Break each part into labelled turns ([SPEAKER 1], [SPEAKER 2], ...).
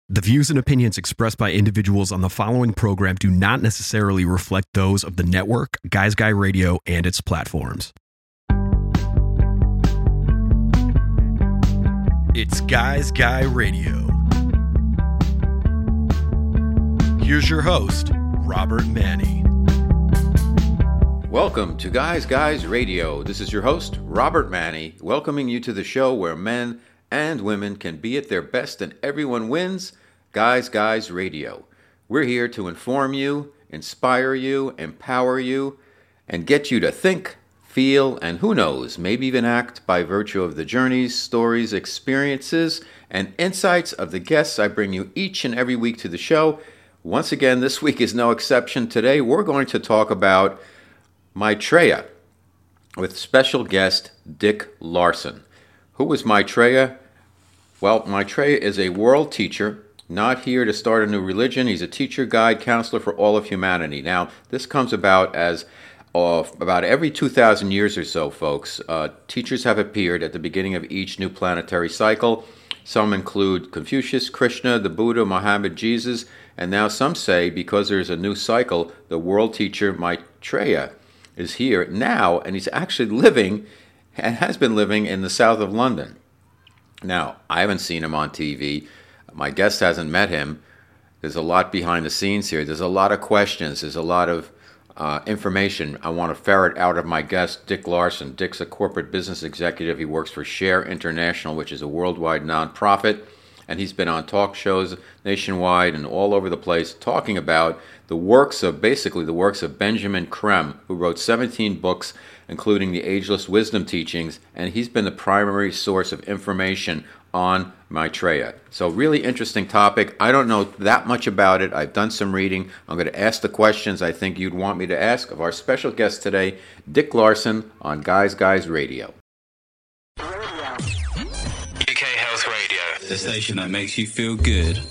[SPEAKER 1] The views and opinions expressed by individuals on the following program do not necessarily reflect those of the network, Guys Guy Radio, and its platforms. It's Guys Guy Radio. Here's your host, Robert Manny.
[SPEAKER 2] Welcome to Guys Radio. This is your host, Robert Manny, welcoming you to the show where men and women can be at their best and everyone wins. Guys Radio. We're here to inform you, inspire you, empower you, and get you to think, feel, and who knows, maybe even act by virtue of the journeys, stories, experiences, and insights of the guests I bring you each and every week to the show. Once again, this week is no exception. Today, we're going to talk about Maitreya with special guest Dick Larson. Who is Maitreya? Well, Maitreya is a world teacher, not here to start a new religion. He's a teacher, guide, counselor for all of humanity. Now, this comes about as about every 2,000 years or so, folks. Teachers have appeared at the beginning of each new planetary cycle. Some include Confucius, Krishna, the Buddha, Muhammad, Jesus, and now some say because there's a new cycle, the world teacher Maitreya is here now, and he's actually living and has been living in the south of London. Now, I haven't seen him on TV. My guest hasn't met him. There's a lot behind the scenes here. There's a lot of questions. There's a lot of information I want to ferret out of my guest, Dick Larson. Dick's a corporate business executive. He works for Share International, which is a worldwide nonprofit. And he's been on talk shows nationwide and all over the place talking about basically the works of Benjamin Creme, who wrote 17 books, including the Ageless Wisdom Teachings, and he's been the primary source of information on Maitreya. So really interesting topic. I don't know that much about it. I've done some reading. I'm going to ask the questions I think you'd want me to ask of our special guest today, Dick Larson on Guys Radio.
[SPEAKER 3] UK Health Radio, the station that makes you feel good.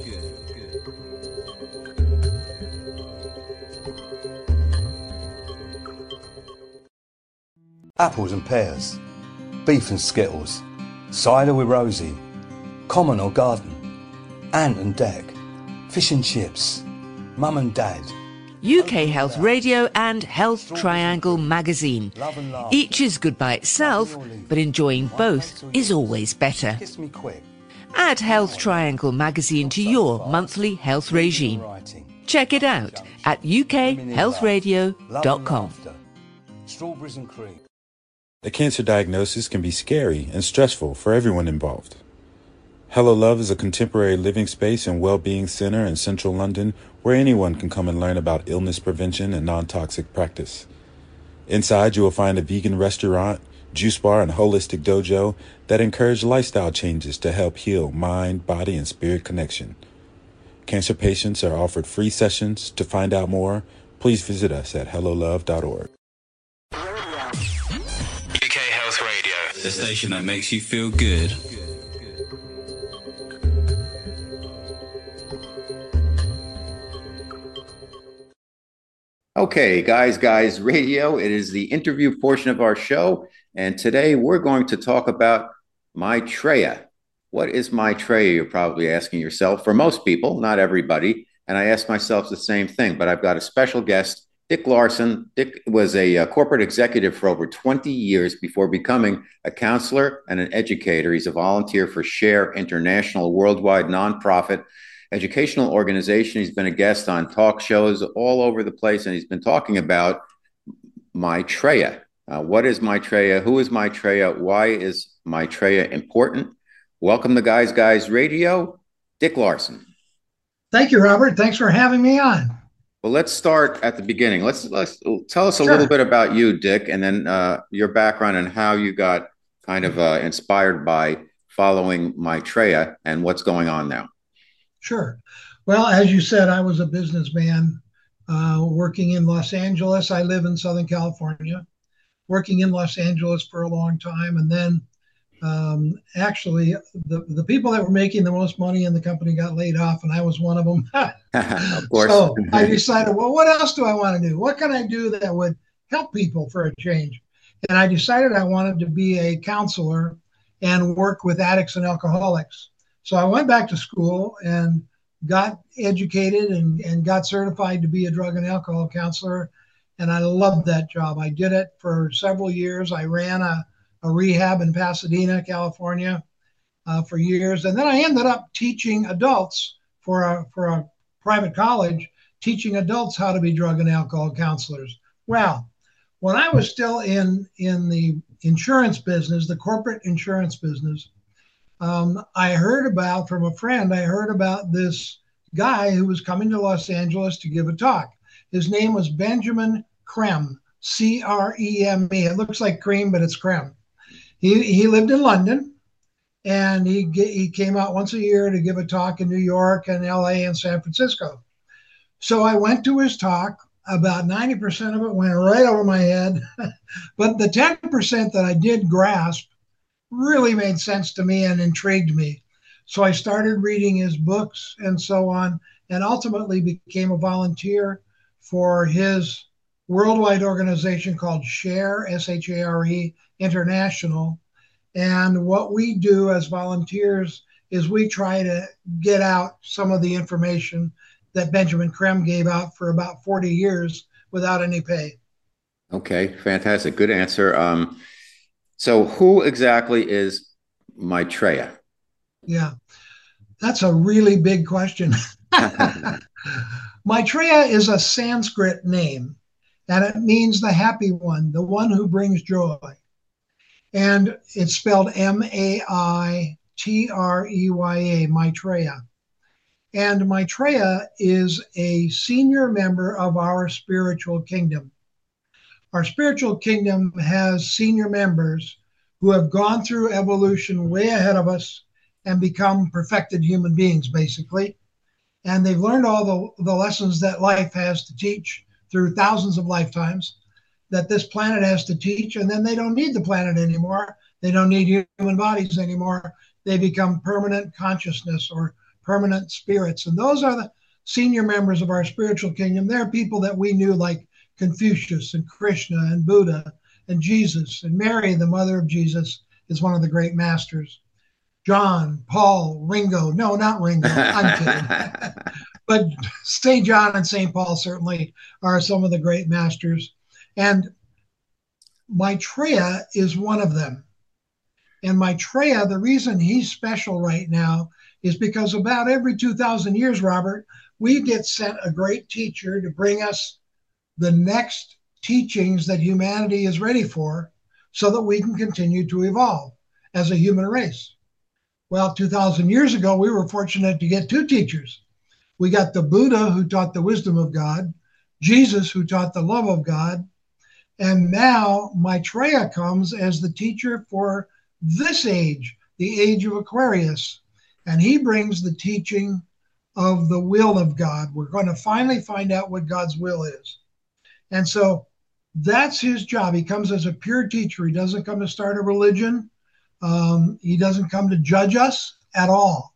[SPEAKER 4] Apples and pears, beef and skittles, cider with Rosie, common or garden, Ant and Deck, fish and chips, mum and dad.
[SPEAKER 5] UK Health Radio and Health Triangle magazine. Each is good by itself, but enjoying both is always better.
[SPEAKER 4] Kiss me quick.
[SPEAKER 5] Add Health Triangle magazine to your monthly health regime. Check it out at ukhealthradio.com.
[SPEAKER 4] Strawberries and cream.
[SPEAKER 6] A cancer diagnosis can be scary and stressful for everyone involved. Hello Love is a contemporary living space and well-being center in central London where anyone can come and learn about illness prevention and non-toxic practice. Inside, you will find a vegan restaurant, juice bar, and holistic dojo that encourage lifestyle changes to help heal mind, body, and spirit connection. Cancer patients are offered free sessions. To find out more, please visit us at hellolove.org.
[SPEAKER 3] The station that makes you feel good.
[SPEAKER 2] Okay, Guys Radio. It is the interview portion of our show, and today we're going to talk about Maitreya. What is Maitreya, you're probably asking yourself. For most people, not everybody, and I ask myself the same thing, but I've got a special guest, Dick Larson. Dick was a corporate executive for over 20 years before becoming a counselor and an educator. He's a volunteer for Share International, a worldwide nonprofit educational organization. He's been a guest on talk shows all over the place, and he's been talking about Maitreya. What is Maitreya? Who is Maitreya? Why is Maitreya important? Welcome to Guys Radio, Dick Larson.
[SPEAKER 7] Thank you, Robert. Thanks for having me on.
[SPEAKER 2] Well, let's start at the beginning. Let's tell us a little bit about you, Dick, and then your background and how you got kind of inspired by following Maitreya and what's going on now.
[SPEAKER 7] Sure. Well, as you said, I was a businessman working in Los Angeles. I live in Southern California, working in Los Angeles for a long time. And then actually, the people that were making the most money in the company got laid off, and I was one of them.
[SPEAKER 2] Of course.
[SPEAKER 7] So I decided, well, what else do I want to do? What can I do that would help people for a change? And I decided I wanted to be a counselor and work with addicts and alcoholics. So I went back to school and got educated and got certified to be a drug and alcohol counselor. And I loved that job. I did it for several years. I ran a rehab in Pasadena, California for years. And then I ended up teaching adults for a private college, teaching adults how to be drug and alcohol counselors. Well, when I was still in the insurance business, the corporate insurance business, I heard about from a friend, I heard about this guy who was coming to Los Angeles to give a talk. His name was Benjamin Creme, C-R-E-M-E. It looks like cream, but it's Creme. He lived in London, and he came out once a year to give a talk in New York and LA and San Francisco. So I went to his talk. About 90% of it went right over my head. But the 10% that I did grasp really made sense to me and intrigued me. So I started reading his books and so on, and ultimately became a volunteer for his worldwide organization called SHARE, S-H-A-R-E, International. And what we do as volunteers is we try to get out some of the information that Benjamin Creme gave out for about 40 years without any pay.
[SPEAKER 2] Okay, fantastic. Good answer. So who exactly is Maitreya?
[SPEAKER 7] Yeah, that's a really big question. Maitreya is a Sanskrit name, and it means the happy one, the one who brings joy. And it's spelled M-A-I-T-R-E-Y-A, Maitreya. And Maitreya is a senior member of our spiritual kingdom. Our spiritual kingdom has senior members who have gone through evolution way ahead of us and become perfected human beings, basically. And they've learned all the lessons that life has to teach through thousands of lifetimes, that this planet has to teach, and then they don't need the planet anymore. They don't need human bodies anymore. They become permanent consciousness or permanent spirits. And those are the senior members of our spiritual kingdom. They're people that we knew, like Confucius and Krishna and Buddha and Jesus, and Mary, the mother of Jesus, is one of the great masters. John, Paul, Ringo. No, not Ringo. I'm kidding. But St. John and St. Paul certainly are some of the great masters. And Maitreya is one of them. And Maitreya, the reason he's special right now is because about every 2,000 years, Robert, we get sent a great teacher to bring us the next teachings that humanity is ready for so that we can continue to evolve as a human race. Well, 2,000 years ago, we were fortunate to get two teachers. We got the Buddha, who taught the wisdom of God, Jesus, who taught the love of God, and now Maitreya comes as the teacher for this age, the age of Aquarius. And he brings the teaching of the will of God. We're going to finally find out what God's will is. And so that's his job. He comes as a pure teacher. He doesn't come to start a religion. He doesn't come to judge us at all.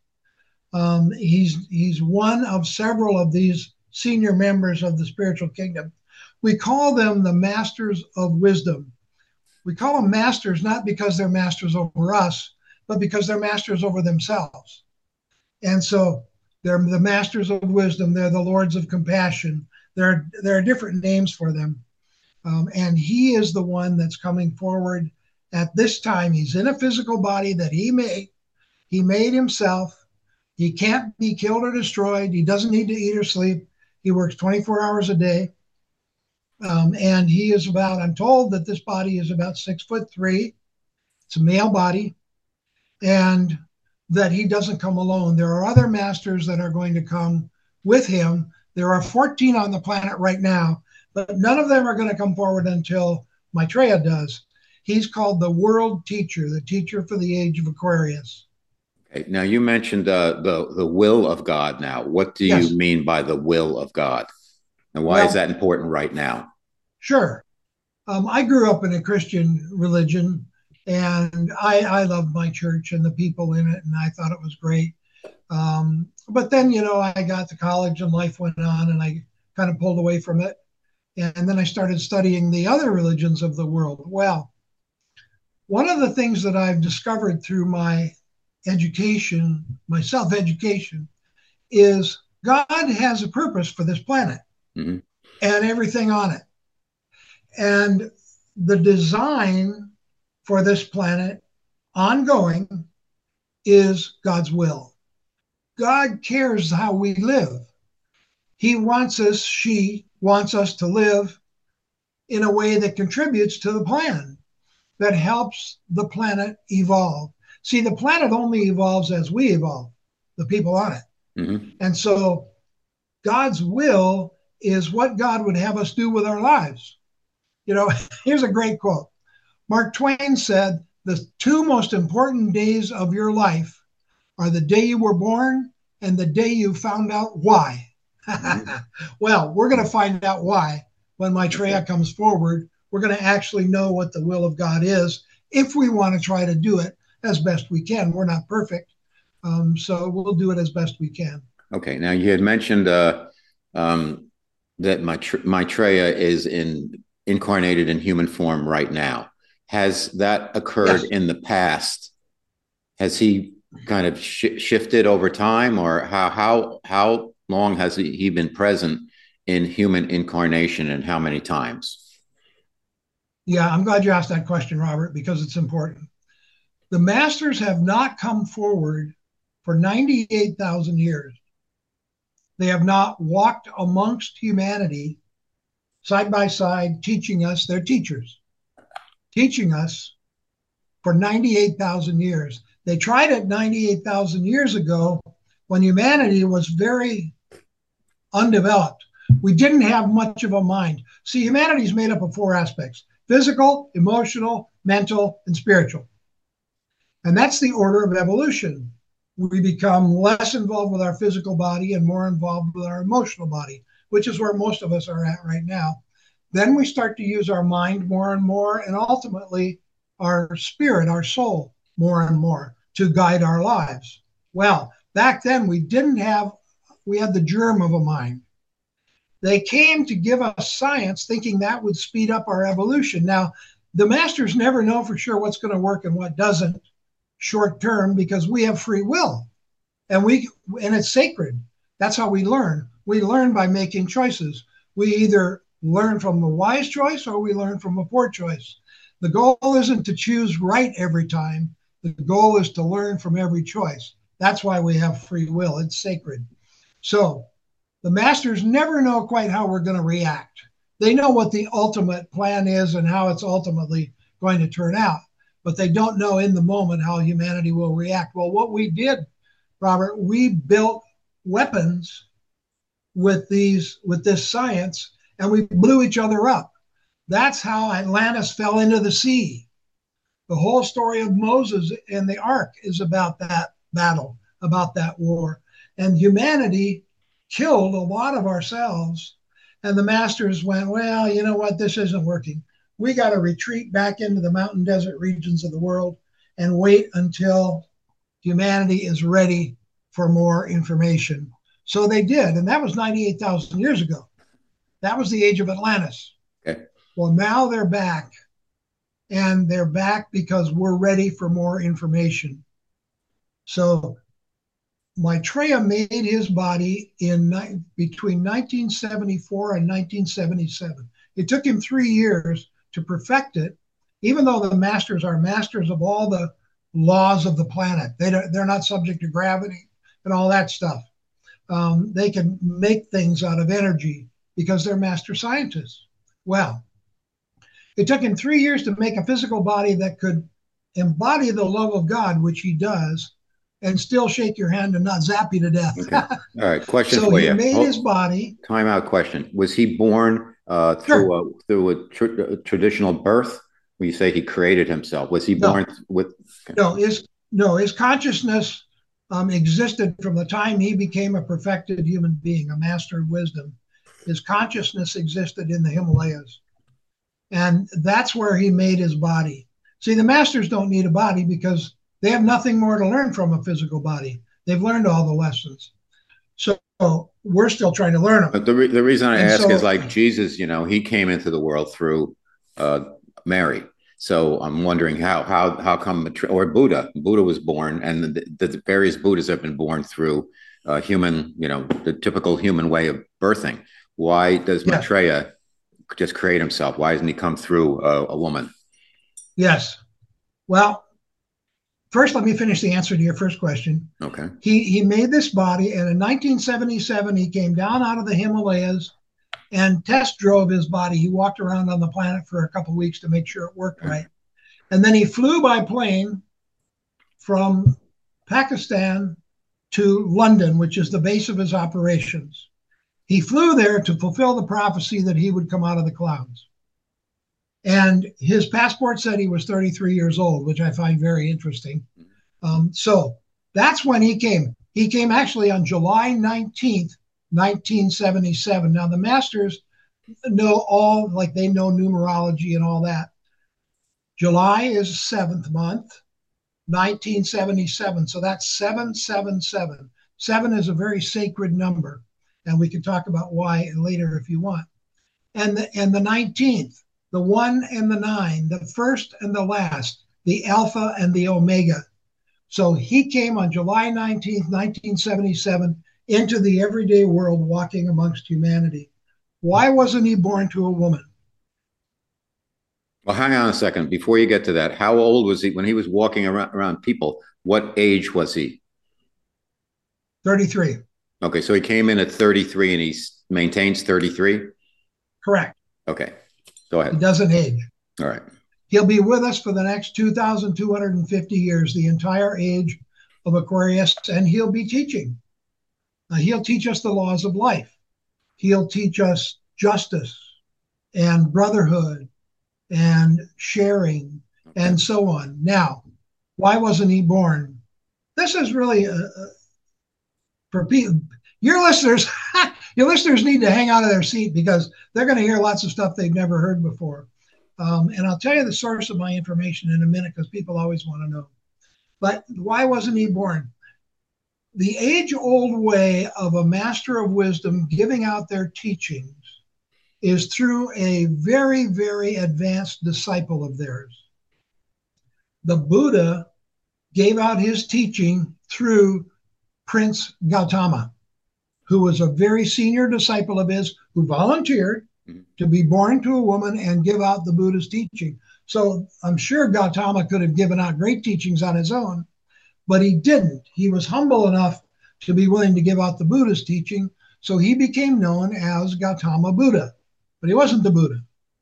[SPEAKER 7] He's one of several of these senior members of the spiritual kingdom. We call them the masters of wisdom. We call them masters not because they're masters over us, but because they're masters over themselves. And so they're the masters of wisdom. They're the lords of compassion. There are different names for them. And he is the one that's coming forward at this time. He's in a physical body that he made. He made himself. He can't be killed or destroyed. He doesn't need to eat or sleep. He works 24 hours a day. And he is about, I'm told that this body is about 6'3". It's a male body. And that he doesn't come alone. There are other masters that are going to come with him. There are 14 on the planet right now, but none of them are going to come forward until Maitreya does. He's called the world teacher, the teacher for the age of Aquarius.
[SPEAKER 2] Okay. Now, you mentioned the will of God now. What do you mean by the will of God? And why is that important right now?
[SPEAKER 7] Sure. I grew up in a Christian religion, and I loved my church and the people in it, and I thought it was great. But then, I got to college and life went on, and I kind of pulled away from it. And then I started studying the other religions of the world. Well, one of the things that I've discovered through my education, my self-education, is God has a purpose for this planet
[SPEAKER 2] Mm-hmm.
[SPEAKER 7] and everything on it. And the design for this planet ongoing is God's will. God cares how we live. She wants us to live in a way that contributes to the plan, that helps the planet evolve. See, the planet only evolves as we evolve, the people on it.
[SPEAKER 2] Mm-hmm.
[SPEAKER 7] And so God's will is what God would have us do with our lives. You know, here's a great quote. Mark Twain said, "The two most important days of your life are the day you were born and the day you found out why." Well, we're going to find out why when Maitreya comes forward. We're going to actually know what the will of God is if we want to try to do it as best we can. We're not perfect, so we'll do it as best we can.
[SPEAKER 2] Okay. Now, you had mentioned that Maitreya is incarnated in human form right now. Has that occurred in the past? Has he kind of shifted over time, or how long has he been present in human incarnation, and how many times?
[SPEAKER 7] Yeah, I'm glad you asked that question, Robert, because it's important. The masters have not come forward for 98,000 years. They have not walked amongst humanity side by side, teaching us. They're teachers, teaching us for 98,000 years. They tried it 98,000 years ago when humanity was very undeveloped. We didn't have much of a mind. See, humanity is made up of four aspects: physical, emotional, mental, and spiritual. And that's the order of evolution. We become less involved with our physical body and more involved with our emotional body, which is where most of us are at right now. Then we start to use our mind more and more, and ultimately our spirit, our soul, more and more to guide our lives. Well, back then we had the germ of a mind. They came to give us science thinking that would speed up our evolution. Now, the masters never know for sure what's going to work and what doesn't short term, because we have free will and it's sacred. That's how we learn. We learn by making choices. We either learn from a wise choice or we learn from a poor choice. The goal isn't to choose right every time. The goal is to learn from every choice. That's why we have free will. It's sacred. So the masters never know quite how we're going to react. They know what the ultimate plan is and how it's ultimately going to turn out, but they don't know in the moment how humanity will react. Well, what we did, Robert, we built weapons with this science, and we blew each other up. That's how Atlantis fell into the sea. The whole story of Moses and the Ark is about that battle, about that war. And humanity killed a lot of ourselves. And the masters went, well, you know what? This isn't working. We got to retreat back into the mountain desert regions of the world and wait until humanity is ready for more information. So they did. And that was 98,000 years ago. That was the age of Atlantis.
[SPEAKER 2] Okay.
[SPEAKER 7] Well, now they're back. And they're back because we're ready for more information. So Maitreya made his body between 1974 and 1977. It took him 3 years to perfect it, even though the masters are masters of all the laws of the planet. They're not subject to gravity and all that stuff. They can make things out of energy because they're master scientists. Well, it took him 3 years to make a physical body that could embody the love of God, which he does, and still shake your hand and not zap you to death.
[SPEAKER 2] Okay. All right. Question
[SPEAKER 7] so
[SPEAKER 2] for you.
[SPEAKER 7] So he made his body.
[SPEAKER 2] Time out question. Was he born through a traditional birth? When you say he created himself, was he born with? Okay.
[SPEAKER 7] No, his consciousness existed from the time he became a perfected human being, a master of wisdom. His consciousness existed in the Himalayas. And that's where he made his body. See, the masters don't need a body because they have nothing more to learn from a physical body. They've learned all the lessons. So we're still trying to learn them.
[SPEAKER 2] But the reason I ask is like Jesus, he came into the world through Mary. So I'm wondering how come, or Buddha was born, and the various Buddhas have been born through human, the typical human way of birthing. Why does Maitreya just create himself? Why doesn't he come through a woman?
[SPEAKER 7] Yes. Well, first, let me finish the answer to your first question.
[SPEAKER 2] Okay.
[SPEAKER 7] He made this body, and in 1977, he came down out of the Himalayas and test drove his body. He walked around on the planet for a couple of weeks to make sure it worked right. And then he flew by plane from Pakistan to London, which is the base of his operations. He flew there to fulfill the prophecy that he would come out of the clouds. And his passport said he was 33 years old, which I find very interesting. So that's when he came. He came actually on July 19th, 1977. Now, the masters know they know numerology and all that. July is 7th month, 1977. So that's 777. 7 is a very sacred number. And we can talk about why later if you want. And the 19th, the 1 and the 9, the first and the last, the Alpha and the Omega. So he came on July 19th, 1977, into the everyday world, walking amongst humanity. Why wasn't he born to a woman?
[SPEAKER 2] Well, hang on a second. Before you get to that, how old was he when he was walking around people? What age was he?
[SPEAKER 7] 33.
[SPEAKER 2] Okay, so he came in at 33 and he maintains 33?
[SPEAKER 7] Correct.
[SPEAKER 2] Okay, go ahead.
[SPEAKER 7] He doesn't age.
[SPEAKER 2] All right.
[SPEAKER 7] He'll be with us for the next 2,250 years, the entire age of Aquarius, and he'll be teaching. He'll teach us the laws of life. He'll teach us justice and brotherhood and sharing and so on. Now, why wasn't he born? This is really for people. Your listeners need to hang out of their seat because they're going to hear lots of stuff they've never heard before. And I'll tell you the source of my information in a minute because people always want to know. But why wasn't he born? The age-old way of a master of wisdom giving out their teachings is through a very, very advanced disciple of theirs. The Buddha gave out his teaching through Prince Gautama, who was a very senior disciple of his who volunteered to be born to a woman and give out the Buddha's teaching. So I'm sure Gautama could have given out great teachings on his own, but he didn't. He was humble enough to be willing to give out the Buddha's teaching, so he became known as Gautama Buddha. But he wasn't the Buddha.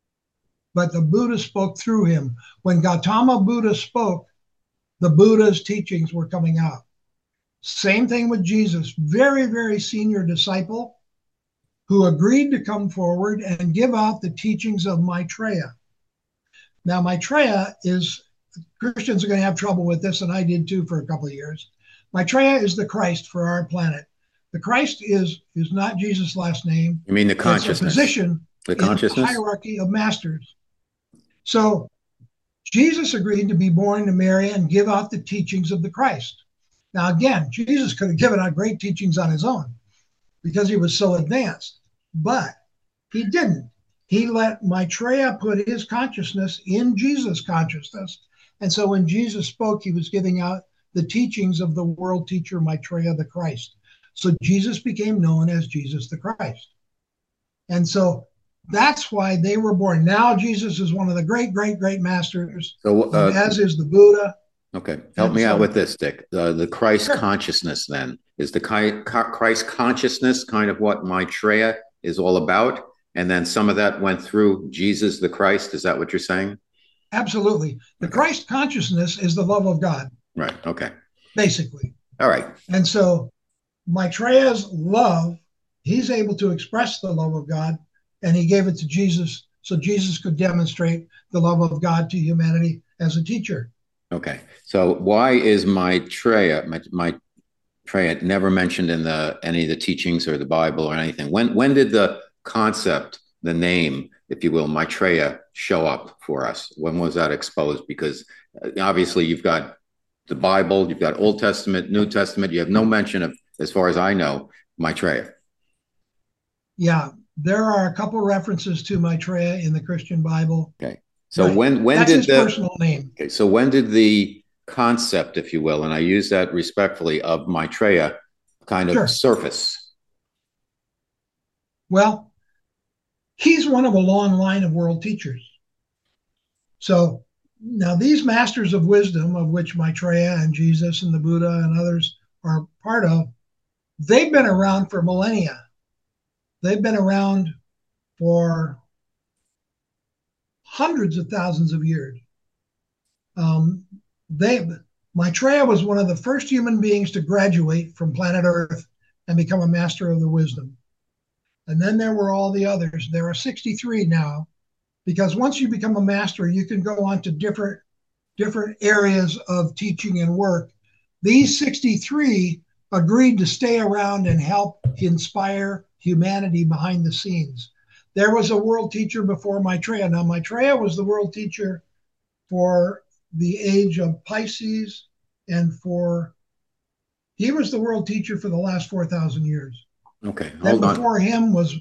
[SPEAKER 7] But the Buddha spoke through him. When Gautama Buddha spoke, the Buddha's teachings were coming out. Same thing with Jesus, very, very senior disciple who agreed to come forward and give out the teachings of Maitreya. Now, Maitreya is, Christians are going to have trouble with this, and I did too for a couple of years. Maitreya is the Christ for our planet. The Christ is not Jesus' last name.
[SPEAKER 2] You mean the consciousness?
[SPEAKER 7] It's a position
[SPEAKER 2] the consciousness?
[SPEAKER 7] In the hierarchy of masters. So Jesus agreed to be born to Mary and give out the teachings of the Christ. Now, again, Jesus could have given out great teachings on his own because he was so advanced, but he didn't. He let Maitreya put his consciousness in Jesus' consciousness. And so when Jesus spoke, he was giving out the teachings of the world teacher, Maitreya the Christ. So Jesus became known as Jesus the Christ. And so that's why they were born. Now Jesus is one of the great, great, great masters, as is the Buddha.
[SPEAKER 2] Okay, help me out with this, Dick. The Christ consciousness, then, is the Christ consciousness kind of what Maitreya is all about? And then some of that went through Jesus the Christ. Is that what you're saying?
[SPEAKER 7] Absolutely. The Christ consciousness is the love of God.
[SPEAKER 2] Right, okay.
[SPEAKER 7] Basically.
[SPEAKER 2] All right.
[SPEAKER 7] And so Maitreya's love, he's able to express the love of God, and he gave it to Jesus so Jesus could demonstrate the love of God to humanity as a teacher.
[SPEAKER 2] Okay, so why is Maitreya never mentioned in any of the teachings or the Bible or anything? When did the concept, the name, if you will, Maitreya show up for us? When was that exposed? Because obviously you've got the Bible, you've got Old Testament, New Testament. You have no mention of, as far as I know, Maitreya.
[SPEAKER 7] Yeah, there are a couple references to Maitreya in the Christian Bible.
[SPEAKER 2] Okay. So when
[SPEAKER 7] that's
[SPEAKER 2] did
[SPEAKER 7] his personal name?
[SPEAKER 2] Okay, so when did the concept, if you will, and I use that respectfully, of Maitreya kind of
[SPEAKER 7] Sure.
[SPEAKER 2] surface?
[SPEAKER 7] Well, he's one of a long line of world teachers. So now these masters of wisdom, of which Maitreya and Jesus and the Buddha and others are part of, they've been around for millennia. They've been around for hundreds of thousands of years. Maitreya was one of the first human beings to graduate from planet Earth and become a master of the wisdom. And then there were all the others. There are 63 now, because once you become a master, you can go on to different areas of teaching and work. These 63 agreed to stay around and help inspire humanity behind the scenes. There was a world teacher before Maitreya. Now, Maitreya was the world teacher for the age of Pisces, and he was the world teacher for the last 4,000 years.
[SPEAKER 2] Okay,
[SPEAKER 7] then before him was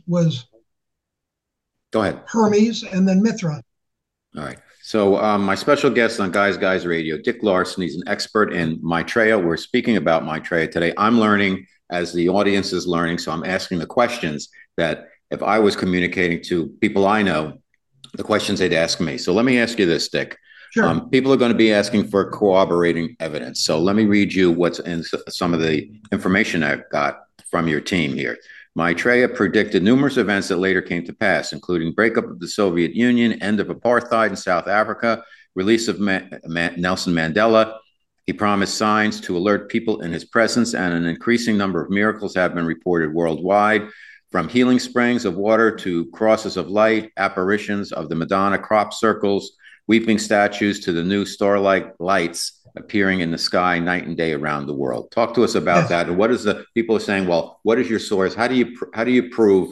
[SPEAKER 2] go ahead,
[SPEAKER 7] Hermes, and then Mithra.
[SPEAKER 2] All right. So my special guest on Guys Radio, Dick Larson. He's an expert in Maitreya. We're speaking about Maitreya today. I'm learning as the audience is learning, so I'm asking the questions that if I was communicating to people I know, the questions they'd ask me. So let me ask you this, Dick.
[SPEAKER 7] Sure.
[SPEAKER 2] People are going to be asking for corroborating evidence. So let me read you what's in some of the information I got from your team here. Maitreya predicted numerous events that later came to pass, including breakup of the Soviet Union, end of apartheid in South Africa, release of Nelson Mandela. He promised signs to alert people in his presence, and an increasing number of miracles have been reported worldwide, from healing springs of water to crosses of light, apparitions of the Madonna crop circles, weeping statues to the new starlight lights appearing in the sky night and day around the world. Talk to us about that. And what is the people are saying? Well, what is your source? How do you prove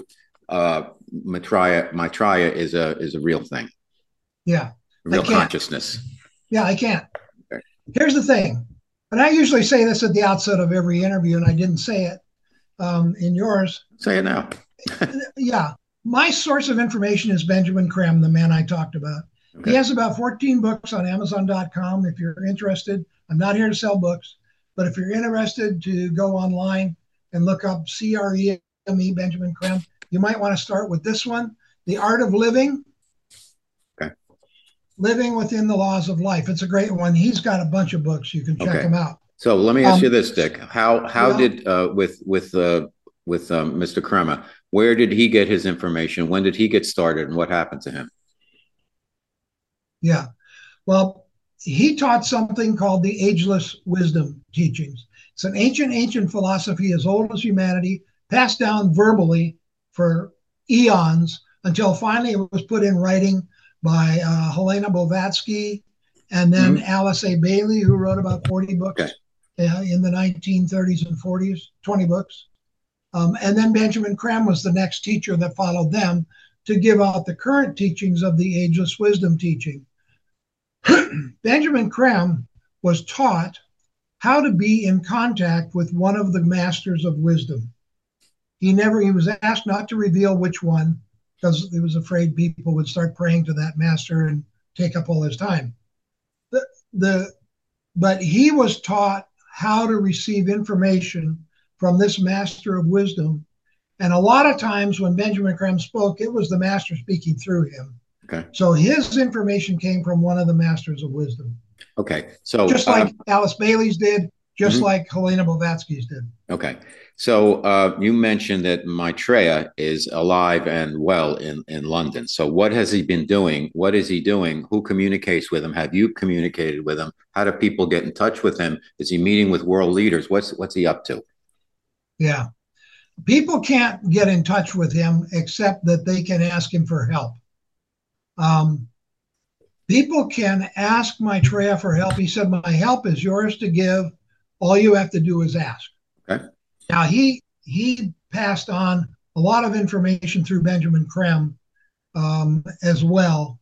[SPEAKER 2] Maitreya is a real thing?
[SPEAKER 7] Yeah,
[SPEAKER 2] real consciousness.
[SPEAKER 7] Yeah, I can't. Okay. Here's the thing, and I usually say this at the outset of every interview, and I didn't say it in yours.
[SPEAKER 2] Say it now.
[SPEAKER 7] Yeah, my source of information is Benjamin Creme, the man I talked about. Okay. He has about 14 books on Amazon.com. If you're interested, I'm not here to sell books, but if you're interested to go online and look up CREME, Benjamin Creme, you might want to start with this one, The Art of Living.
[SPEAKER 2] Okay.
[SPEAKER 7] Living Within the Laws of Life. It's a great one. He's got a bunch of books. You can check him out.
[SPEAKER 2] So let me ask you this, Dick. How did with Mr. Creme, where did he get his information? When did he get started, and what happened to him?
[SPEAKER 7] Yeah. Well, he taught something called the Ageless Wisdom Teachings. It's an ancient philosophy as old as humanity, passed down verbally for eons until finally it was put in writing by Helena Blavatsky and then Alice A. Bailey, who wrote about 40 books in the 1930s and 40s, 20 books. And then Benjamin Creme was the next teacher that followed them to give out the current teachings of the Ageless Wisdom Teaching. Benjamin Creme was taught how to be in contact with one of the masters of wisdom. He was asked not to reveal which one because he was afraid people would start praying to that master and take up all his time. But he was taught how to receive information from this master of wisdom. And a lot of times when Benjamin Creme spoke, it was the master speaking through him.
[SPEAKER 2] Okay.
[SPEAKER 7] So his information came from one of the masters of wisdom.
[SPEAKER 2] Okay. So
[SPEAKER 7] just like Alice Bailey's did, just like Helena Blavatsky's did.
[SPEAKER 2] Okay. So you mentioned that Maitreya is alive and well in London. So what has he been doing? What is he doing? Who communicates with him? Have you communicated with him? How do people get in touch with him? Is he meeting with world leaders? What's he up to?
[SPEAKER 7] Yeah. People can't get in touch with him except that they can ask him for help. People can ask Maitreya for help. He said, my help is yours to give. All you have to do is ask.
[SPEAKER 2] Okay.
[SPEAKER 7] Now, he passed on a lot of information through Benjamin Creme as well.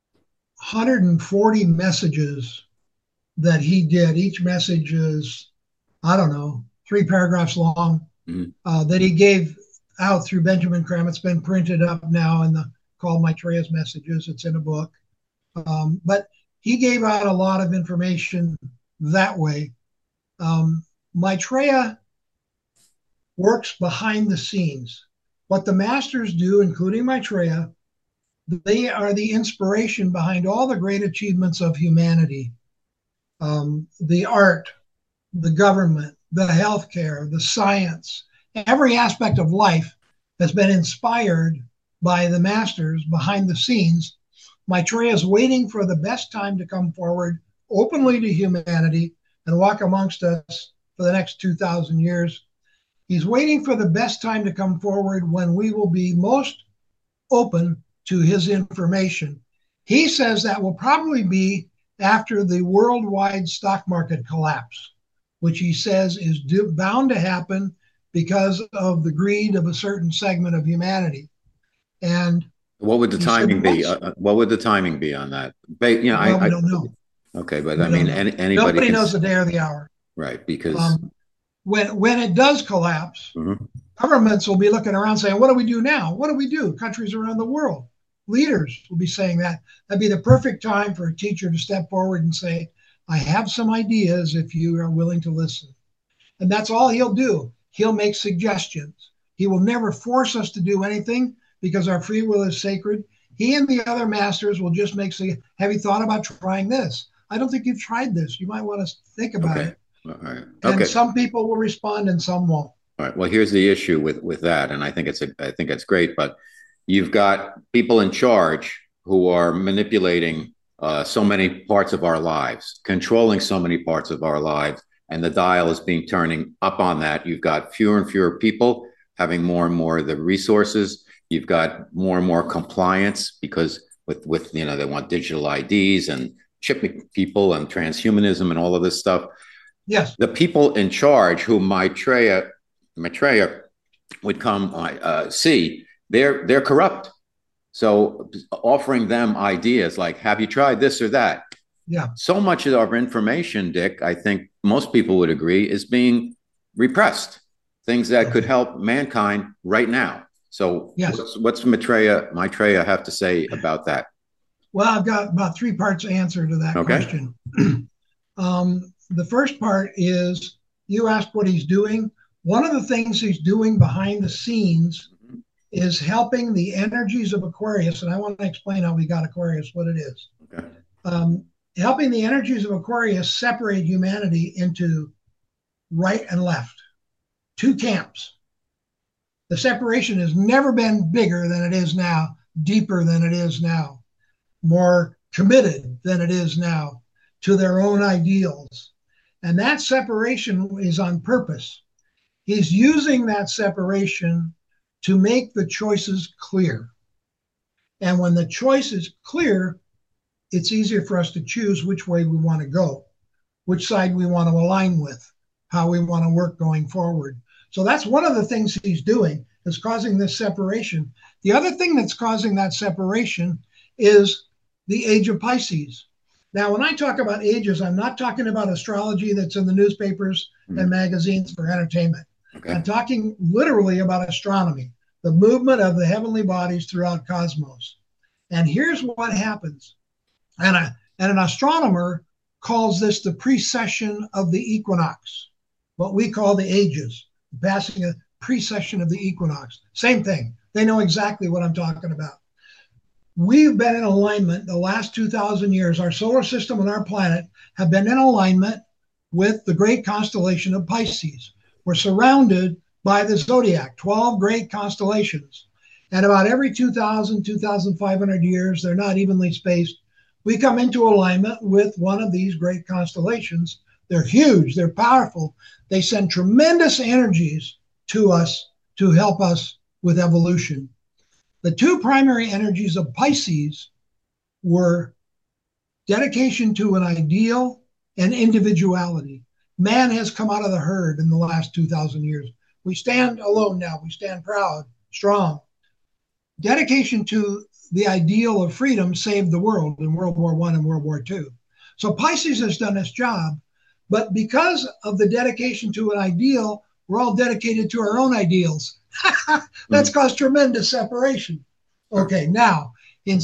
[SPEAKER 7] 140 messages that he did. Each message is, 3 paragraphs long that he gave out through Benjamin Creme. It's been printed up now in called Maitreya's Messages. It's in a book. But he gave out a lot of information that way. Maitreya works behind the scenes. What the masters do, including Maitreya, they are the inspiration behind all the great achievements of humanity. The art, the government, the healthcare, the science, every aspect of life has been inspired by the masters behind the scenes. Maitreya is waiting for the best time to come forward openly to humanity and walk amongst us for the next 2,000 years. He's waiting for the best time to come forward when we will be most open to his information. He says that will probably be after the worldwide stock market collapse, which he says is bound to happen because of the greed of a certain segment of humanity. And
[SPEAKER 2] what would the timing be? What would the timing be on that?
[SPEAKER 7] We don't know.
[SPEAKER 2] Okay, but I mean, anybody.
[SPEAKER 7] Nobody knows the day or the hour.
[SPEAKER 2] Right, because
[SPEAKER 7] when it does collapse, governments will be looking around saying, "What do we do now? What do we do?" Countries around the world, leaders will be saying that. That'd be the perfect time for a teacher to step forward and say, "I have some ideas if you are willing to listen." And that's all he'll do. He'll make suggestions. He will never force us to do anything because our free will is sacred. He and the other masters will just say, "Have you thought about trying this? I don't think you've tried this. You might want to think about it."
[SPEAKER 2] All right.
[SPEAKER 7] And some people will respond and some won't.
[SPEAKER 2] All right. Well, here's the issue with that, and I think it's great, but you've got people in charge who are manipulating so many parts of our lives, controlling so many parts of our lives, and the dial is being turning up on that. You've got fewer and fewer people having more and more of the resources. You've got more and more compliance because with they want digital IDs and chipping people and transhumanism and all of this stuff.
[SPEAKER 7] Yes.
[SPEAKER 2] The people in charge who Maitreya would come see, they're corrupt. So offering them ideas like, "Have you tried this or that?"
[SPEAKER 7] Yeah.
[SPEAKER 2] So much of our information, Dick, I think most people would agree, is being repressed. Things that could help mankind right now. So
[SPEAKER 7] yes.
[SPEAKER 2] What's Maitreya have to say about that?
[SPEAKER 7] Well, I've got about 3 parts answer to that question. The first part is, you asked what he's doing. One of the things he's doing behind the scenes is helping the energies of Aquarius. And I want to explain how we got Aquarius, what it is.
[SPEAKER 2] Okay.
[SPEAKER 7] Helping the energies of Aquarius separate humanity into right and left, 2 camps. The separation has never been bigger than it is now, deeper than it is now, more committed than it is now to their own ideals. And that separation is on purpose. He's using that separation to make the choices clear. And when the choice is clear, it's easier for us to choose which way we want to go, which side we want to align with, how we want to work going forward. So that's one of the things he's doing, is causing this separation. The other thing that's causing that separation is the age of Pisces. Now, when I talk about ages, I'm not talking about astrology that's in the newspapers and magazines for entertainment.
[SPEAKER 2] Okay.
[SPEAKER 7] I'm talking literally about astronomy, the movement of the heavenly bodies throughout cosmos. And here's what happens. And an astronomer calls this the precession of the equinox, what we call the ages, passing a precession of the equinox. Same thing. They know exactly what I'm talking about. We've been in alignment the last 2,000 years. Our solar system and our planet have been in alignment with the great constellation of Pisces. We're surrounded by the zodiac, 12 great constellations. And about every 2,000, 2,500 years, they're not evenly spaced, we come into alignment with one of these great constellations. They're huge, they're powerful. They send tremendous energies to us to help us with evolution. The 2 primary energies of Pisces were dedication to an ideal and individuality. Man has come out of the herd in the last 2,000 years. We stand alone now. We stand proud, strong. Dedication to the ideal of freedom saved the world in World War I and World War II. So Pisces has done its job, but because of the dedication to an ideal, we're all dedicated to our own ideals. That's caused tremendous separation. Okay, now in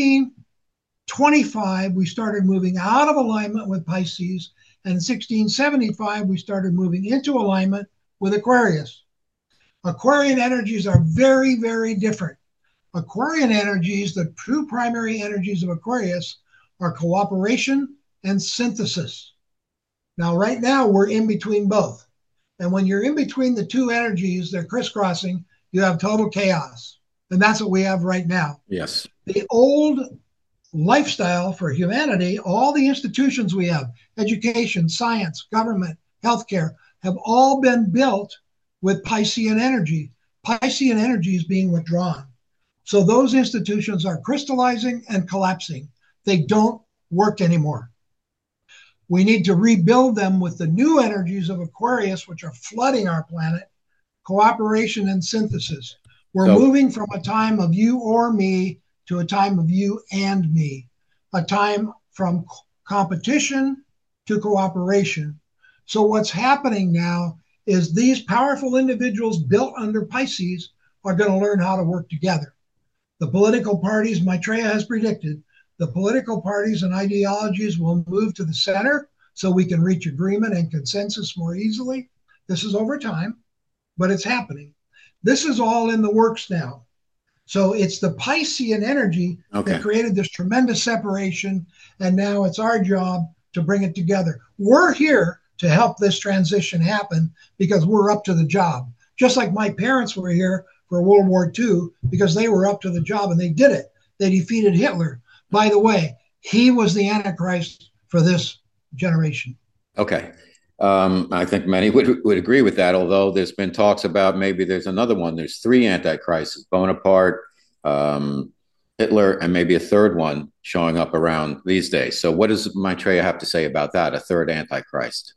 [SPEAKER 7] 1625, we started moving out of alignment with Pisces, and in 1675, we started moving into alignment with Aquarius. Aquarian energies are very, very different. Aquarian energies, the two primary energies of Aquarius, are cooperation and synthesis. Now, right now, we're in between both. And when you're in between the two energies, they're crisscrossing, you have total chaos. And that's what we have right now.
[SPEAKER 2] Yes.
[SPEAKER 7] The old lifestyle for humanity, all the institutions we have, education, science, government, healthcare, have all been built with Piscean energy. Piscean energy is being withdrawn. So those institutions are crystallizing and collapsing. They don't work anymore. We need to rebuild them with the new energies of Aquarius, which are flooding our planet, cooperation and synthesis. We're moving from a time of you or me to a time of you and me, a time from competition to cooperation. So what's happening now is these powerful individuals built under Pisces are going to learn how to work together. The political parties, Maitreya has predicted, the political parties and ideologies will move to the center so we can reach agreement and consensus more easily. This is over time, but it's happening. This is all in the works now. So it's the Piscean energy that created this tremendous separation, and now it's our job to bring it together. We're here to help this transition happen because we're up to the job. Just like my parents were here for World War II because they were up to the job and they did it. They defeated Hitler. By the way, he was the Antichrist for this generation.
[SPEAKER 2] Okay. I think many would agree with that, although there's been talks about maybe there's another one. There's three Antichrists, Bonaparte, Hitler, and maybe a third one showing up around these days. So what does Maitreya have to say about that, a third Antichrist?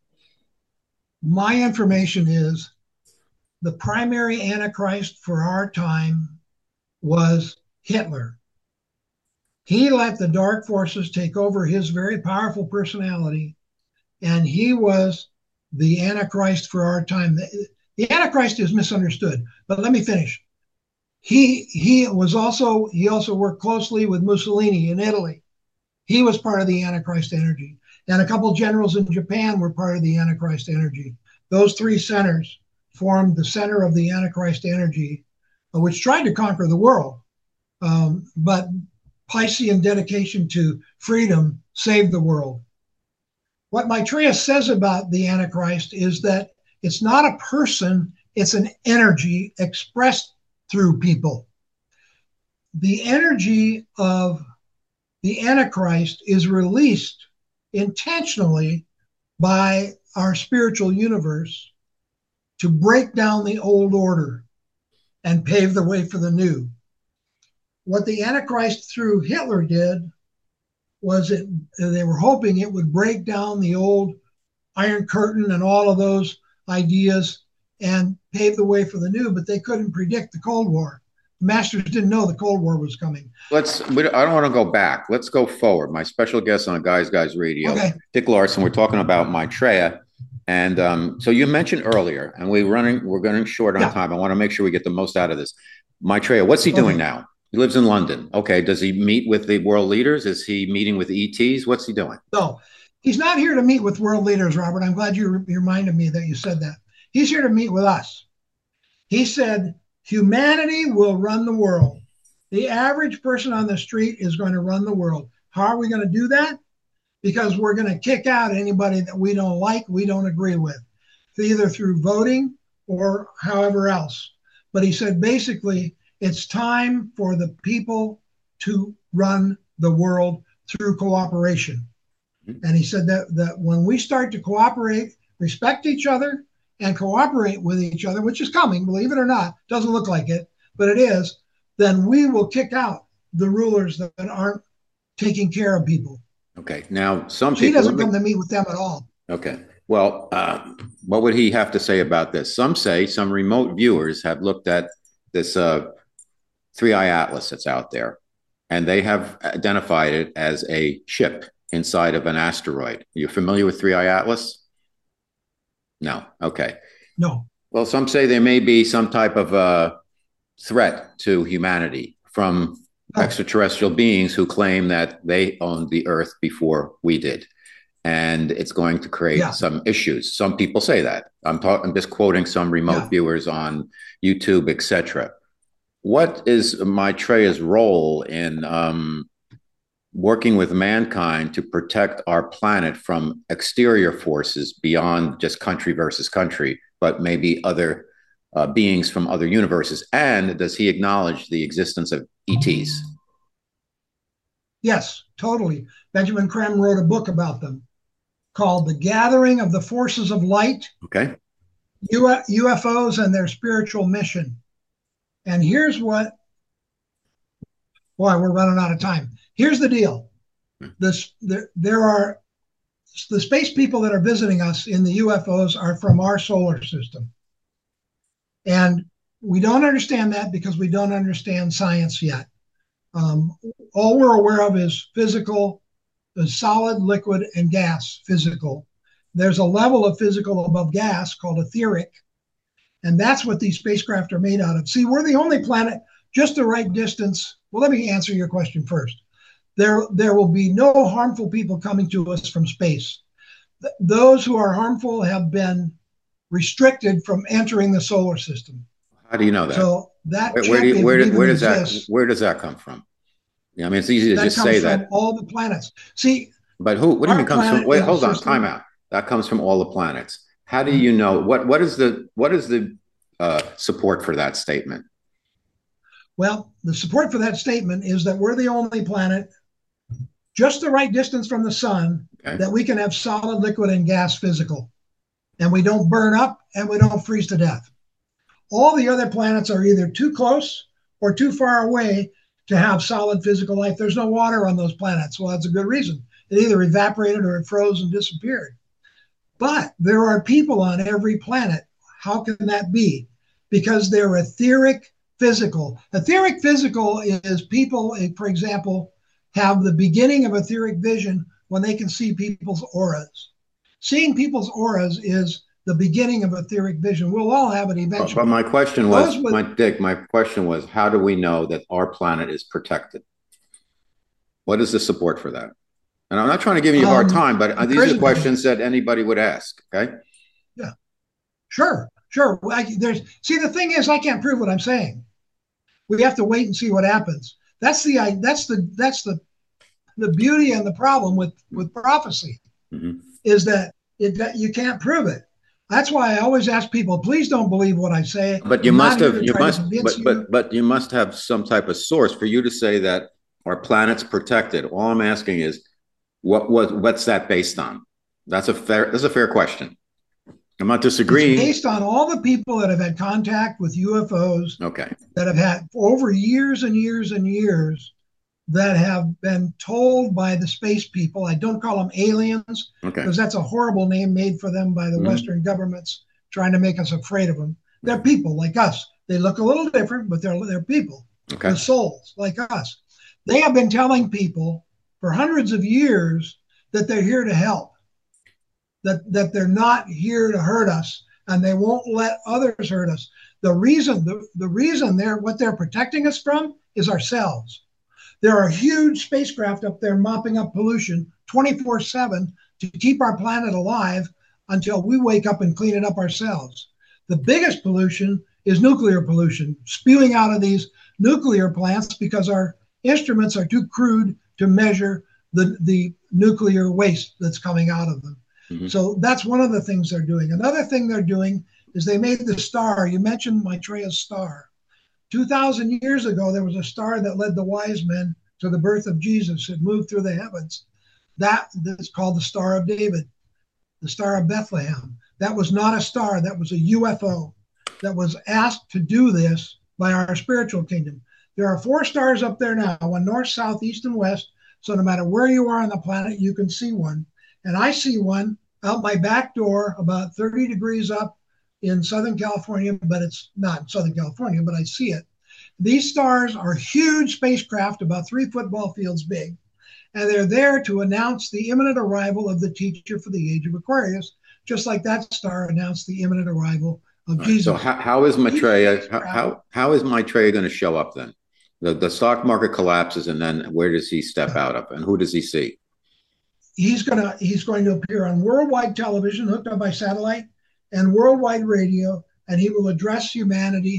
[SPEAKER 7] My information is the primary Antichrist for our time was Hitler. He let the dark forces take over his very powerful personality, and he was the Antichrist for our time. The Antichrist is misunderstood, but let me finish. He also worked closely with Mussolini in Italy. He was part of the Antichrist energy. And a couple generals in Japan were part of the Antichrist energy. Those three centers formed the center of the Antichrist energy, which tried to conquer the world. But Piscean dedication to freedom saved the world. What Maitreya says about the Antichrist is that it's not a person, it's an energy expressed through people. The energy of the Antichrist is released intentionally by our spiritual universe to break down the old order and pave the way for the new. What the Antichrist through Hitler did was they were hoping it would break down the old Iron Curtain and all of those ideas and pave the way for the new, but they couldn't predict the Cold War. The masters didn't know the Cold War was coming.
[SPEAKER 2] I don't want to go back. Let's go forward. My special guest on Guys Radio, Dick Larson. We're talking about Maitreya. And so you mentioned earlier, and we're running short on time. I want to make sure we get the most out of this. Maitreya, what's he doing now? He lives in London. Okay. Does he meet with the world leaders? Is he meeting with ETs? What's he doing?
[SPEAKER 7] No, he's not here to meet with world leaders, Robert. I'm glad you reminded me that you said that. He's here to meet with us. He said, humanity will run the world. The average person on the street is going to run the world. How are we going to do that? Because we're going to kick out anybody that we don't like, we don't agree with, either through voting or however else. But he said, basically, it's time for the people to run the world through cooperation. And he said that when we start to cooperate, respect each other, and cooperate with each other, which is coming, believe it or not, doesn't look like it, but it is, then we will kick out the rulers that aren't taking care of people.
[SPEAKER 2] Okay. Now,
[SPEAKER 7] he doesn't come to meet with them at all.
[SPEAKER 2] Okay. Well, what would he have to say about this? Some remote viewers have looked at this Three-Eye Atlas that's out there, and they have identified it as a ship inside of an asteroid. Are you familiar with Three-Eye Atlas? No. Okay.
[SPEAKER 7] No.
[SPEAKER 2] Well, some say there may be some type of threat to humanity from extraterrestrial beings who claim that they owned the Earth before we did. And it's going to create some issues. Some people say that. I'm just quoting some remote viewers on YouTube, etc. What is Maitreya's role in working with mankind to protect our planet from exterior forces beyond just country versus country, but maybe other beings from other universes? And does he acknowledge the existence of ETs?
[SPEAKER 7] Yes, totally. Benjamin Creme wrote a book about them called The Gathering of the Forces of Light,
[SPEAKER 2] Okay.
[SPEAKER 7] UFOs and Their Spiritual Mission. And here's what, boy, we're running out of time. Here's the deal. There are the space people that are visiting us in the UFOs are from our solar system. And we don't understand that because we don't understand science yet. All we're aware of is physical, the solid, liquid, and gas physical. There's a level of physical above gas called etheric, and that's what these spacecraft are made out of. See, we're the only planet just the right distance. Well, let me answer your question first. There will be no harmful people coming to us from space. Those who are harmful have been restricted from entering the solar system.
[SPEAKER 2] How do you know that?
[SPEAKER 7] So that
[SPEAKER 2] where does that come from? Yeah, I mean, it's easy to just say that.
[SPEAKER 7] All the planets. See,
[SPEAKER 2] but who? What do you mean comes from? Wait, hold on, time out. That comes from all the planets. How do you know? What is the support for that statement?
[SPEAKER 7] Well, the support for that statement is that we're the only planet just the right distance from the sun that we can have solid, liquid, and gas physical. And we don't burn up and we don't freeze to death. All the other planets are either too close or too far away to have solid physical life. There's no water on those planets. Well, that's a good reason. It either evaporated or it froze and disappeared. But there are people on every planet. How can that be? Because they're etheric physical. Etheric physical is people, for example, have the beginning of etheric vision when they can see people's auras. Seeing people's auras is the beginning of etheric vision. We'll all have it eventually.
[SPEAKER 2] But my question was, my question was, how do we know that our planet is protected? What is the support for that? And I'm not trying to give you a hard time, but these are questions that anybody would ask. Okay.
[SPEAKER 7] Yeah. Sure. See, the thing is, I can't prove what I'm saying. We have to wait and see what happens. That's the beauty and the problem with prophecy, is that you can't prove it. That's why I always ask people, please don't believe what I say.
[SPEAKER 2] But you must have some type of source for you to say that our planet's protected. All I'm asking is, what's that based on? That's a fair question. I'm not disagreeing.
[SPEAKER 7] It's based on all the people that have had contact with UFOs. That have had over years and years and years, that have been told by the space people. I don't call them aliens, because that's a horrible name made for them by the Western governments trying to make us afraid of them. They're people like us. They look a little different, but they're people with souls like us. They have been telling people for hundreds of years that they're here to help, that they're not here to hurt us, and they won't let others hurt us. The reason what they're protecting us from is ourselves. There are huge spacecraft up there mopping up pollution 24/7 to keep our planet alive until we wake up and clean it up ourselves. The biggest pollution is nuclear pollution, spewing out of these nuclear plants because our instruments are too crude to measure the nuclear waste that's coming out of them. So that's one of the things they're doing. Another thing they're doing is they made the star. You mentioned Maitreya's star. 2,000 years ago, there was a star that led the wise men to the birth of Jesus. It moved through the heavens. That's called the Star of David, the Star of Bethlehem. That was not a star. That was a UFO that was asked to do this by our spiritual kingdom. There are 4 stars up there now, one north, south, east, and west. So no matter where you are on the planet, you can see one. And I see one out my back door about 30 degrees up in Southern California, but it's not in Southern California, but I see it. These stars are huge spacecraft, about 3 football fields big, and they're there to announce the imminent arrival of the teacher for the age of Aquarius, just like that star announced the imminent arrival of Jesus.
[SPEAKER 2] So how is Maitreya going to show up then? The stock market collapses, and then where does he step out of, and who does he see?
[SPEAKER 7] He's going to appear on worldwide television hooked up by satellite and worldwide radio, and he will address humanity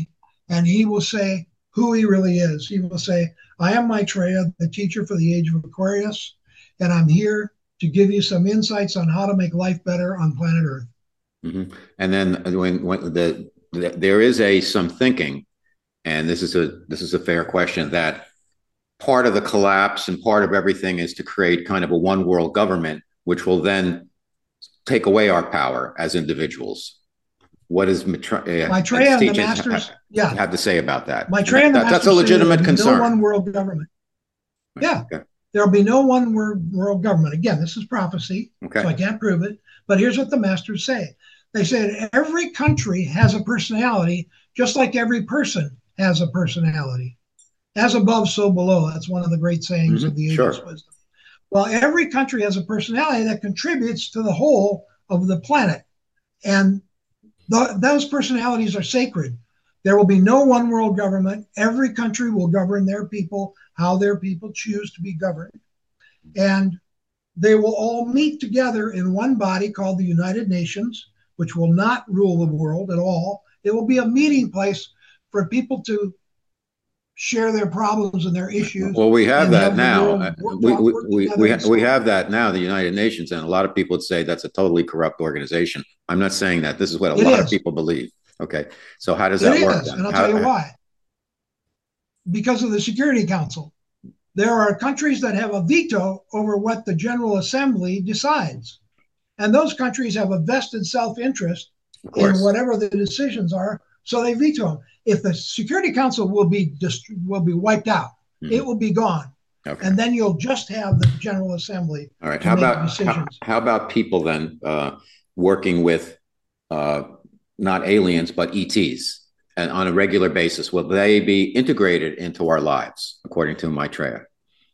[SPEAKER 7] and he will say who he really is. He will say, I am Maitreya, the teacher for the age of Aquarius, and I'm here to give you some insights on how to make life better on planet Earth.
[SPEAKER 2] Mm-hmm. And then when there is some thinking, and this is a fair question, that part of the collapse and part of everything is to create kind of a one world government, which will then take away our power as individuals. What does Maitreya
[SPEAKER 7] and the Masters
[SPEAKER 2] have to say about that?
[SPEAKER 7] Maitreya and the Masters,
[SPEAKER 2] that's a legitimate concern.
[SPEAKER 7] No one world government. Yeah. Okay. There'll be no one world government. Again, this is prophecy, so I can't prove it. But here's what the Masters say. They said every country has a personality, just like every person has a personality. As above, so below. That's one of the great sayings of the ageless wisdom. Well, every country has a personality that contributes to the whole of the planet. And those personalities are sacred. There will be no one world government. Every country will govern their people, how their people choose to be governed. And they will all meet together in one body called the United Nations, which will not rule the world at all. It will be a meeting place for people to share their problems and their issues.
[SPEAKER 2] Well, we have that now. We have that now, the United Nations, and a lot of people would say that's a totally corrupt organization. I'm not saying that. This is what a lot of people believe. Okay, so how does that work?
[SPEAKER 7] And I'll tell you why. Because of the Security Council. There are countries that have a veto over what the General Assembly decides. And those countries have a vested self-interest in whatever the decisions are, so they veto them. If the Security Council will be wiped out, it will be gone. Okay. And then you'll just have the General Assembly.
[SPEAKER 2] All right. How about people then working with not aliens, but ETs, and on a regular basis? Will they be integrated into our lives, according to Maitreya?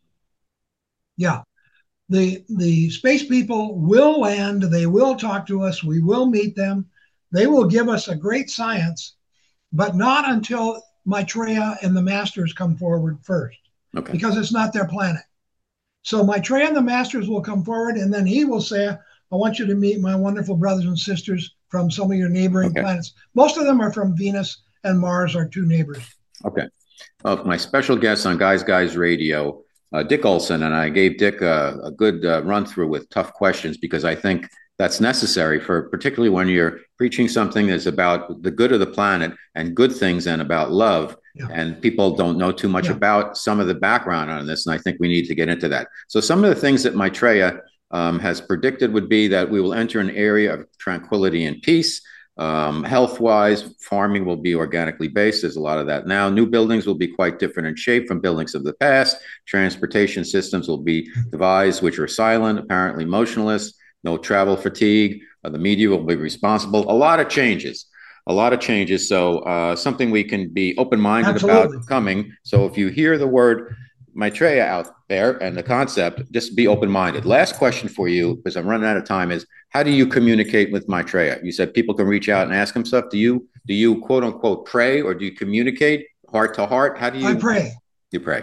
[SPEAKER 7] Yeah. The space people will land. They will talk to us. We will meet them. They will give us a great science, but not until Maitreya and the Masters come forward first, because it's not their planet. So Maitreya and the Masters will come forward, and then he will say, I want you to meet my wonderful brothers and sisters from some of your neighboring planets. Most of them are from Venus and Mars, our two neighbors.
[SPEAKER 2] Okay. Well, my special guest on Guys Radio, Dick Olson, and I gave Dick a good run through with tough questions, because I think that's necessary, for particularly when you're preaching something that's about the good of the planet and good things and about love. Yeah. And people don't know too much about some of the background on this. And I think we need to get into that. So some of the things that Maitreya has predicted would be that we will enter an area of tranquility and peace. Health-wise, farming will be organically based. There's a lot of that now. New buildings will be quite different in shape from buildings of the past. Transportation systems will be devised, which are silent, apparently motionless. No travel fatigue. The media will be responsible. A lot of changes. So something we can be open-minded about coming. So if you hear the word Maitreya out there and the concept, just be open-minded. Last question for you, because I'm running out of time, is how do you communicate with Maitreya? You said people can reach out and ask him stuff. Do you quote unquote pray, or do you communicate heart to heart? How do you?
[SPEAKER 7] I pray.
[SPEAKER 2] You pray.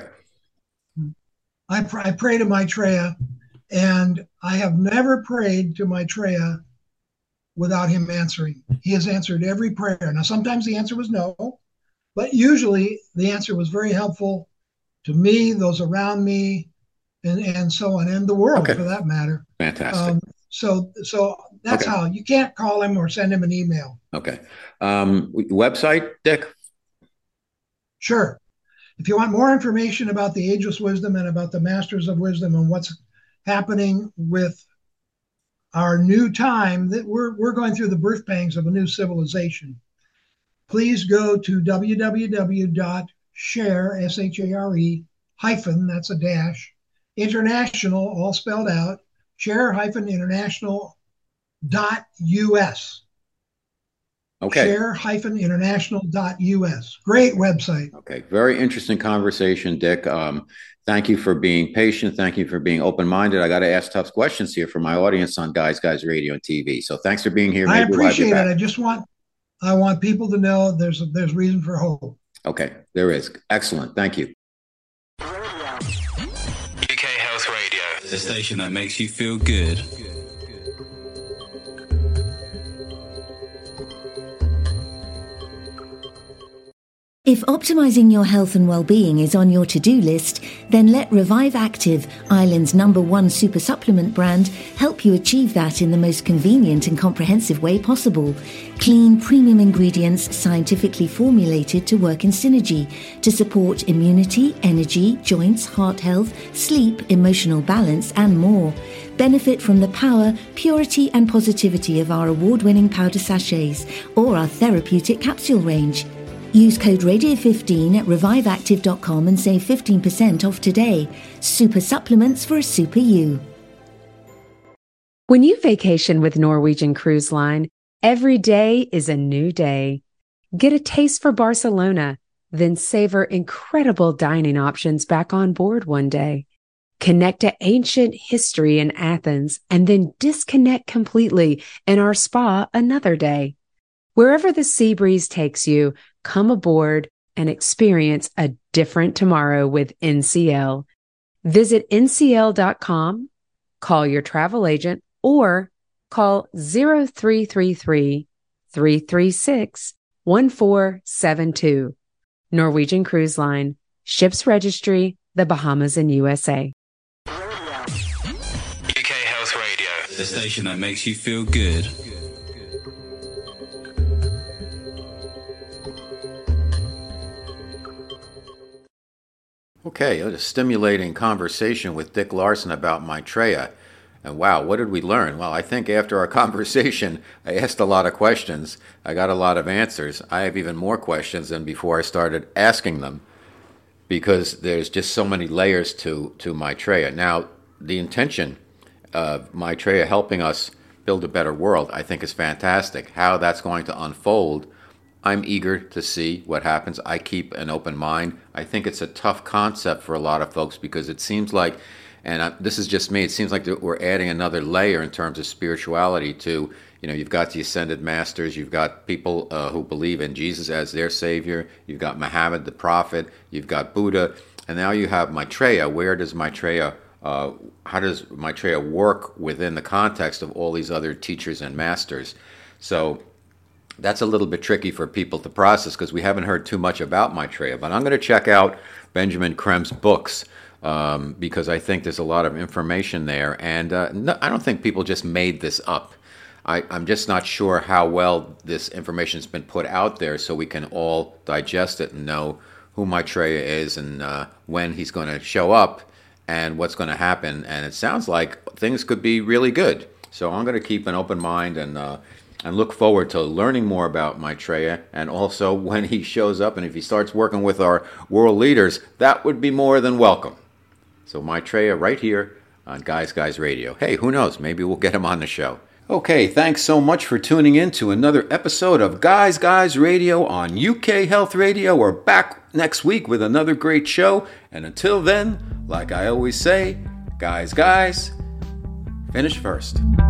[SPEAKER 7] I pray to Maitreya. And I have never prayed to Maitreya without him answering. He has answered every prayer. Now, sometimes the answer was no, but usually the answer was very helpful to me, those around me, and so on, and the world for that matter.
[SPEAKER 2] Fantastic.
[SPEAKER 7] So that's how. You can't call him or send him an email.
[SPEAKER 2] Okay. Website, Dick?
[SPEAKER 7] Sure. If you want more information about the Ageless Wisdom and about the Masters of Wisdom and what's happening with our new time, that we're going through the birth pangs of a new civilization, please go to www.share, S-H-A-R-E, hyphen, that's a dash, international, all spelled out, share-international.us.
[SPEAKER 2] Okay.
[SPEAKER 7] Share-international.us. Great website.
[SPEAKER 2] Okay. Very interesting conversation, Dick. Thank you for being patient. Thank you for being open-minded. I got to ask tough questions here for my audience on Guys Radio and TV. So thanks for being here.
[SPEAKER 7] I appreciate it. I want people to know there's reason for hope.
[SPEAKER 2] Okay, there is. Excellent. Thank you.
[SPEAKER 3] UK Health Radio, the station that makes you feel good.
[SPEAKER 8] If optimizing your health and well-being is on your to-do list, then let Revive Active, Ireland's #1 super supplement brand, help you achieve that in the most convenient and comprehensive way possible. Clean, premium ingredients scientifically formulated to work in synergy to support immunity, energy, joints, heart health, sleep, emotional balance, and more. Benefit from the power, purity, and positivity of our award-winning powder sachets or our therapeutic capsule range. Use code Radio15 at reviveactive.com and save 15% off today. Super supplements for a super you.
[SPEAKER 9] When you vacation with Norwegian Cruise Line, every day is a new day. Get a taste for Barcelona, then savor incredible dining options back on board one day. Connect to ancient history in Athens and then disconnect completely in our spa another day. Wherever the sea breeze takes you, come aboard and experience a different tomorrow with NCL. Visit ncl.com, call your travel agent, or call 0333-336-1472. Norwegian Cruise Line. Ships registry, the Bahamas and USA.
[SPEAKER 3] UK Health Radio, the station that makes you feel good.
[SPEAKER 2] Okay, a stimulating conversation with Dick Larson about Maitreya. And wow, what did we learn? Well, I think after our conversation, I asked a lot of questions. I got a lot of answers. I have even more questions than before I started asking them, because there's just so many layers to Maitreya. Now, the intention of Maitreya helping us build a better world, I think, is fantastic. How that's going to unfold, I'm eager to see what happens. I keep an open mind. I think it's a tough concept for a lot of folks because it seems like, and this is just me, it seems like we're adding another layer in terms of spirituality to, you've got the ascended masters, you've got people who believe in Jesus as their savior, you've got Muhammad the prophet, you've got Buddha, and now you have Maitreya. Where does Maitreya, how does Maitreya work within the context of all these other teachers and masters? So that's a little bit tricky for people to process because we haven't heard too much about Maitreya. But I'm going to check out Benjamin Crem's books because I think there's a lot of information there. And no, I don't think people just made this up. I'm just not sure how well this information has been put out there so we can all digest it and know who Maitreya is and when he's going to show up and what's going to happen. And it sounds like things could be really good. So I'm going to keep an open mind and look forward to learning more about Maitreya, and also when he shows up and if he starts working with our world leaders, that would be more than welcome. So Maitreya right here on Guys Radio. Hey, who knows? Maybe we'll get him on the show. Okay, thanks so much for tuning in to another episode of Guys Radio on UK Health Radio. We're back next week with another great show. And until then, like I always say, guys, finish first.